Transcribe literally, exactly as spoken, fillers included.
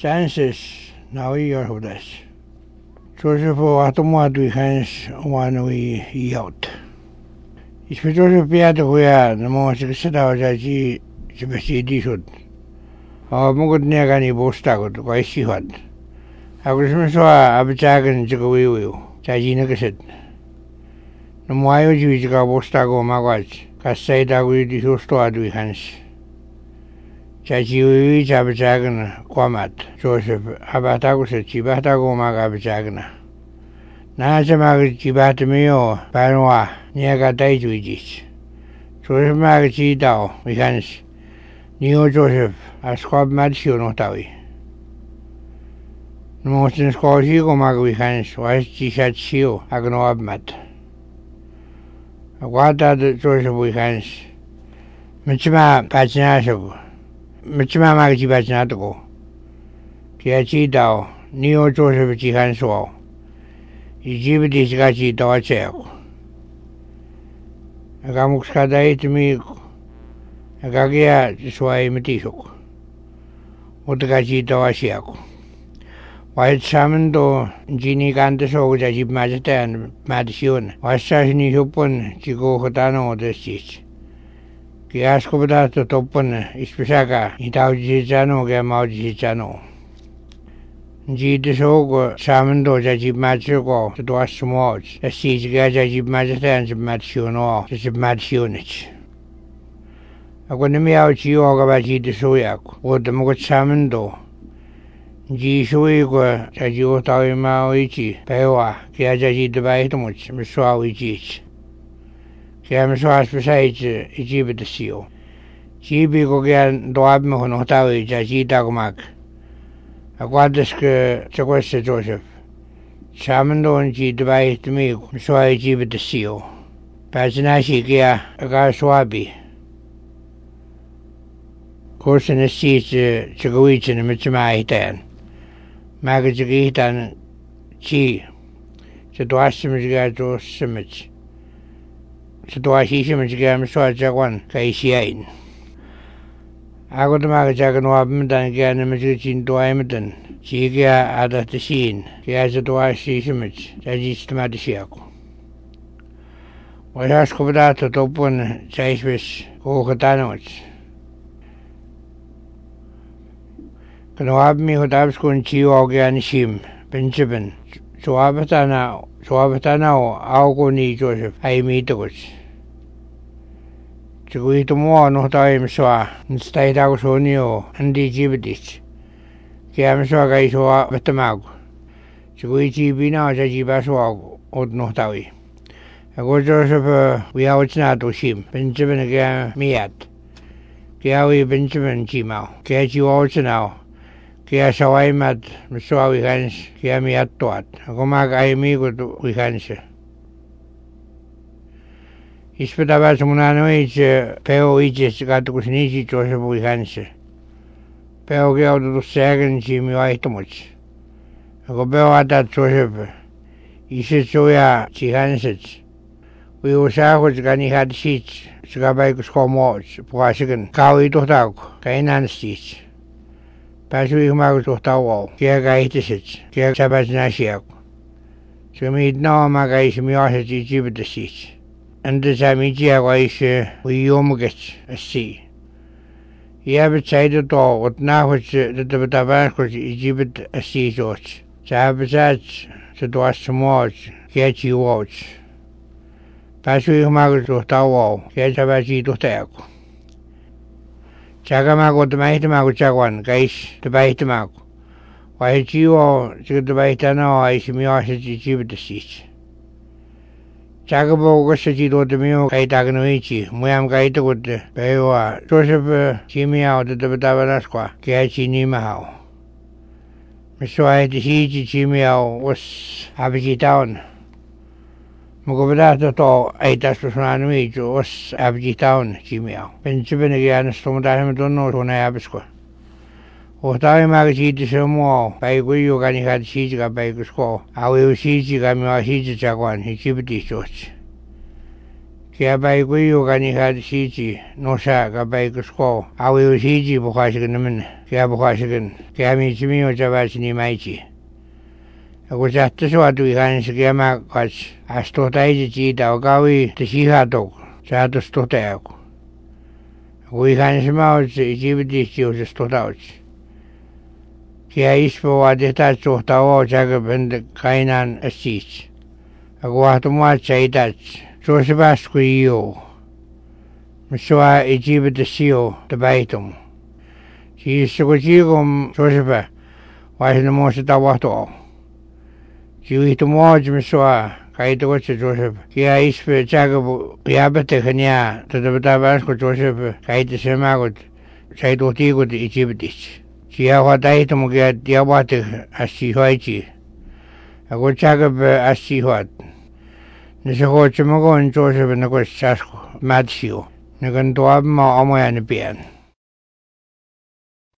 Chances now you're of this. Joseph automat we hands one we yacht. It's for Joseph Piata we are the most set out as he should. Our Mugud Negani Bostagot, why she had. I was Missua Abachagan Jagawi, Chajina said. No more you go Bostago Magwatch, Casada with the Hostoad we hands. Chachi Abachagan, Quamat, Joseph Abatago said Chibatago Magabachagana. Nazamag Chibatamio, Panoa, Niaga Dajuitis. Joseph Magachi Dow, we hands. Neo Joseph, a squab Madsio Notawi. No more than squad Hugo Magawi hands, was Chisat Shio, Agano Abmat. A water Joseph we hands. Michima Pachinasho. Michima Magachi Pachinatago. Kiachi Dow, Neo Joseph Chihanswall. Ijibiti Gachi Dawachel. A Gamuxkadai to me. Agagia Swai Matisuk. What the Gachi Dawashiako. White Samando, Gini Gantaso, Jajib Majeta and Madison, was Sashini Hupon, Chigo Hotano, the Stitch. Giascobata to Topon, Ispesaka, Itaujiano, Gamaujiano. G. the Sogo, Samando, Jajib Machugo, the Dwas Mods, the Siege Gajib Majeta and Madison, the Madsionich. I got me out you all about the Soyak, what the Mogot Samando. G. Suigo, Jaju Tawimaichi, Pewa, Kiajaji the Baitomuch, Miswawichich. Kiamswas besides Ijib the Seal. G. Bigogan, Doabmo Notawi, Jaji Dagmak. I got this Chagwesta Joseph. Samando and G. the Bay to me, Miswajib the Seal. Pazinashi Gia, Agaswabi. Course in the seats, Chagawich and Mitzmai ten. Magajigit and Chi. The Dwasimigato Simich. The Dwashishimigam Swajawan, Kaisiain. I got the Magajagan Wabman again and Majicin Dwaymadan. Chigia at the scene. He has a Dwashishimich, Jajis to Madisiaco. Was asked for that to open Chaiswish, Okatanoch. Kanawabmi Hodabskun Chio Ganishim, Benjamin, Suabatana, Suabatana, Augoni Joseph, I meet the woods. To go to more no time swa, and stayed out Sonio, and the Jibidich. Kiamswa Gaiswa Batamag. To go to be now Jajibaswag, or Notawi. I go Joseph, we out not to him, Benjamin again, Miat. Kiawi Benjamin Chimau, catch you also now. Kaya saway mat, maswa wikans, kaya mi atuat. Ako mag-ayami ko to wikans. Ispataba sa muna no ich, peo iches, kato ko sinisi Joseph wikans. Peo kaya ko to sagan si miwai tumuch. Ako peo atat Joseph, isit soya si hansits. Wiusa ko sa kanihad sits, sa kabay ko skomoch, pukasigan, kawi ito tawag, kainan sits. Pasui Mago Tawa, Kia Gaitis, Kia Sabas Nasiak. So meet no Magais Miosity Jibitasis. And the Samitia Waish, we Yomugets, a sea. He have it side at all, what now which the Tabatabas Jibit a sea sorts. Sabazats, the Dwas Samots, Kiachi Watch. Pasui Mago Tawa, Kia Sabasi to Taco. Chagamago the Maitamago Chagwan, Gais, the Baitamago. Why did you all to the Baitano? I see me also to give the seats. Chagabo was a Gido de Mio, Kaitaganoichi, Muam Gaito with the Beoa, Joseph Jimmy out of the Batavanasqua, Kiachi Nimahao. Mister I the Hiji Jimmy was Abiji Town. Mugabata to eight as person me was Abji Town, Jimmy. Benjamin again, Stomodam don't know when I have a score. What I magazine to some more, by Guyu Gani had Shiga by the score. I will see Jigami or Hiji Jaguan, he keep it church. Kaya bai kuyo kani had siji nosa ka bai kusko awi u siji bukhashigan naman kaya bukhashigan kaya mi chimi o chabas ni maichi ako jahta suatu ikan kaya ma kach astota iji chita o kawi tashiha tok jahta stota ako ako ikan sima o jibiti chi o stota o kaya ispo wa dehta stota o jaga benda kainan asich ako wahtu mua chaitach Joseph kuyo miswa ijibita siyo tabaitum si sukujigum Joseph wahina mo sa tawahto si wihito mo miswa kaito ko sa Joseph kaya ispe chagabu yabate kanya tatabatabas ko Joseph kaito simagot sa ito tigot ijibitis siya wataito mo kaya tiyawate asihoichi ako chagab asihoat Nisa ko chamagon Joseph na ko sasko matsio. Nagan tuwab mo amoyan biyan.